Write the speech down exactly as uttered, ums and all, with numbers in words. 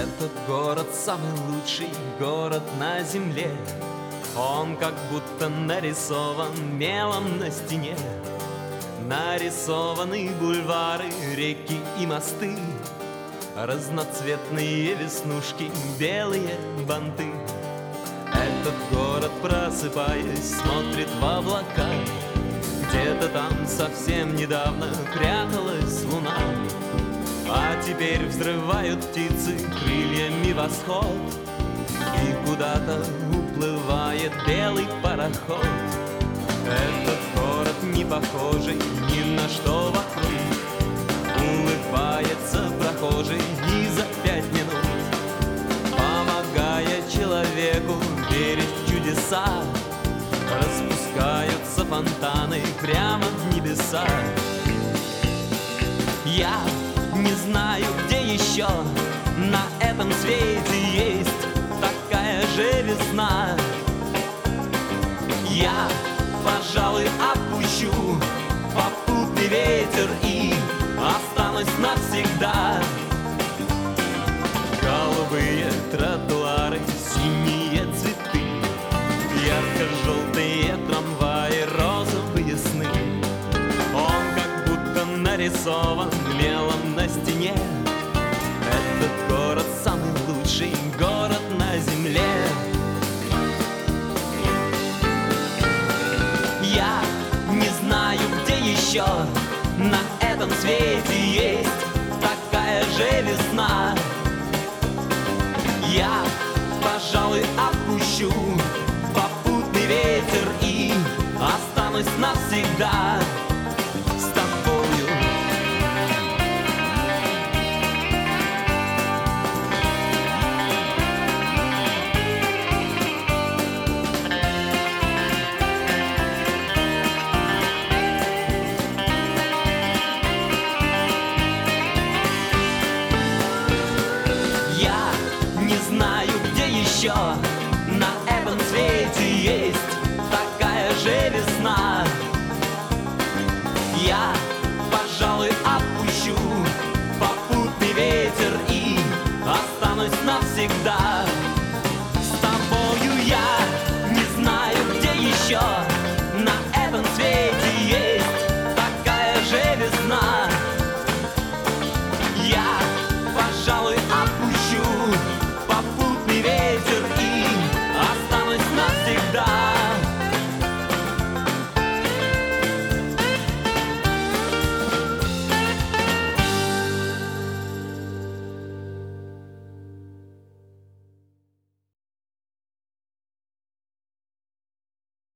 Этот город самый лучший город на земле. Он как будто нарисован мелом на стене. Нарисованы бульвары, реки и мосты, разноцветные веснушки, белые банты. Этот город, просыпаясь, смотрит в облака. Где-то там совсем недавно пряталась луна, а теперь взрывают птицы крыльями восход, и куда-то уплывает белый пароход. Этот город не похожий ни на что вокруг. Улыбается прохожий и за пять минут, помогая человеку верить в чудеса, распускаются фонтаны прямо в небеса. Я не знаю, где еще на этом свете есть такая же весна. Я, пожалуй, отпущу попутный ветер и останусь навсегда. Голубые тротуары, синие цветы, ярко-желтые трамваи, розовые сны. Он как будто нарисован мелом на стене. Этот город самый лучший город на земле. Я не знаю, где еще на этом свете есть такая же весна. Я, пожалуй, отпущу попутный ветер и останусь навсегда.